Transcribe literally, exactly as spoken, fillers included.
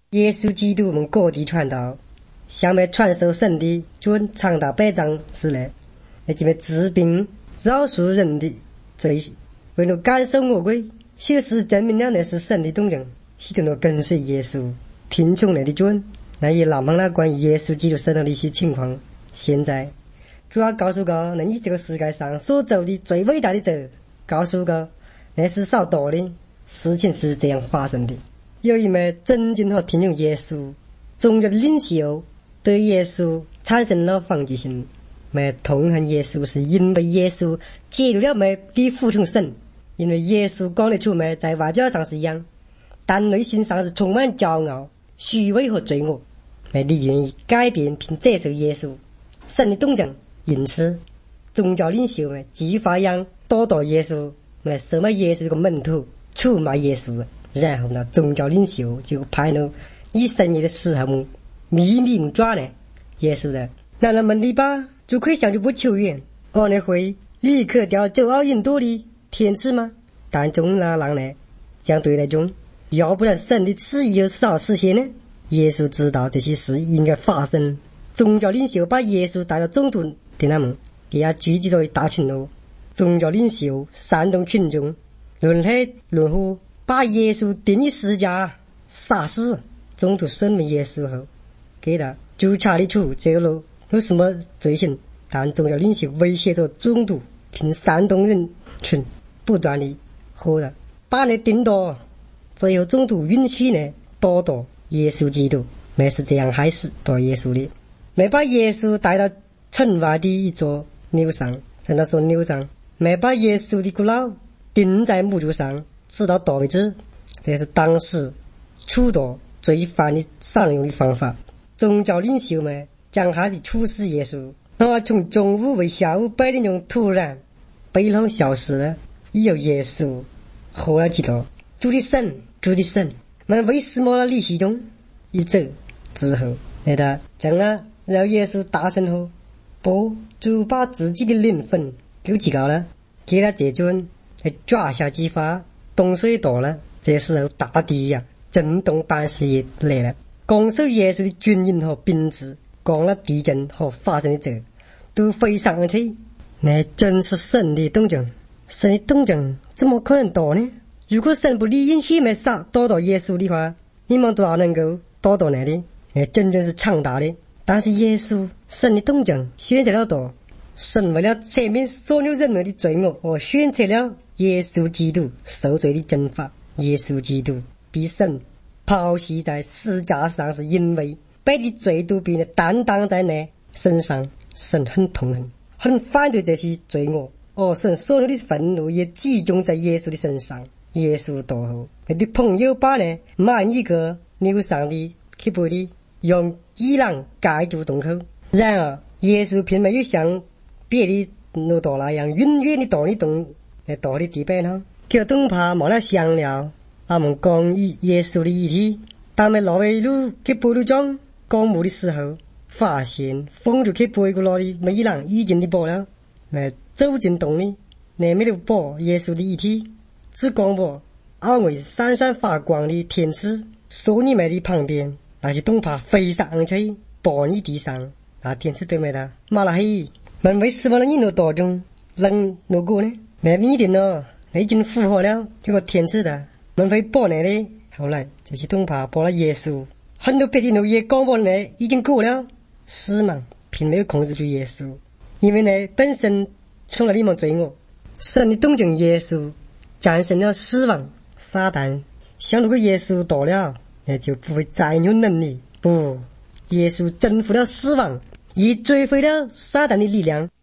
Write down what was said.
耶稣基督们各地传道，想要传授神的准长达百章之内，那就要治病饶恕人的罪，为了感受魔鬼，确实证明了那是神的动静，许多人跟随耶稣，听从那的准。那也南方了关于耶稣基督身上的一些情况。现在主要告诉个，那你这个世界上所做的最伟大的责，告诉个那是少多的事情是这样发生的。有一枚真正和听从耶稣宗教的领袖对耶稣产生了防备心，没痛恨耶稣，是因为耶稣介入了没的服从神，因为耶稣讲得出没在外表上是一样，但内心上是充满骄傲、虚伪和罪恶。没你愿意改变并接受耶稣神的动静，因此宗教领袖们既发扬躲躲耶稣，来收买耶稣这个门徒，出卖耶稣。然后呢，宗教领袖就派了以深夜的时候秘密抓来耶稣的，那人们篱笆就可以向主不求援，而那会立刻调走奥印度的天使吗？但中那人呢将对待中，要不然神的旨意有少实现呢？耶稣知道这些事应该发生，宗教领袖把耶稣带到中途的他们，给他聚集到一大群喽。宗教领袖煽动群众论黑论呼，把耶稣钉于十字架杀死。中途审问耶稣后，给他就查理出这个有什么罪行，但宗教领袖威胁着中途，并煽动人群不断地喝着把你钉到，最后中途允许呢躲躲耶稣基督，没是这样害死躲耶稣的，没把耶稣带到城外的一座牛上，在那座牛上没把耶稣的骨脑钉在木柱上，直到躲为止。这是当时处躲罪犯的常用的方法。宗教领袖们将他的处死耶稣，然后从中午为下午八点钟突然北方消失了，以后耶稣活了几多？主的神，主的神，们为什么离席中一走之后，那他将了让耶稣大声吼，不，主把自己的灵魂给提高了，给他这尊来抓下几发，东水多了。这时候大地呀、啊、震动般事业来了，攻守耶稣的军营和兵士，讲了地震和发生的这都飞上而起。那真是神的动静，神的动静怎么可能多呢？如果神不理允许没杀躲到耶稣的话，你们多少能够躲到那里？那真正是强大的。但是耶稣神的动静选择了多，神为了赦免所有人类的罪恶，而选择了耶稣基督受罪的惩罚。耶稣基督被神抛弃在十字架上，是因为被的罪都被担当在那身上，神很痛恨，很反对这些罪恶，而神所有的愤怒也集中在耶稣的身上。耶稣到后，他的朋友把呢满一个牛上的刻碑的用衣裳盖住洞口，然而耶稣并没有像别的路道那样远远的到的洞来到的地板上，叫东怕没了香料，他们讲与耶稣的遗体，但没落为路刻碑路中公墓的时候，发现封住刻碑个那的没衣裳已经的剥了，来走进洞里，那没有剥耶稣的遗体，只光剥安慰闪闪发光的天使说你们的旁边，那些东怕飞上而起，bỏ你地上，那天使对没的马拉黑，们为什么能引入当中能路过呢？没一定呢，已经符合了这个天使的，们会bỏ那里。后来这些东怕bỏ了耶稣，很多别的路也讲过呢，已经过了，死亡并没有控制住耶稣，因为呢本身从了你们罪恶，神的动静耶稣战胜了死亡撒旦，想如果耶稣到了，那就不会再有能力。不，耶稣征服了死亡，也追回了撒旦的力量。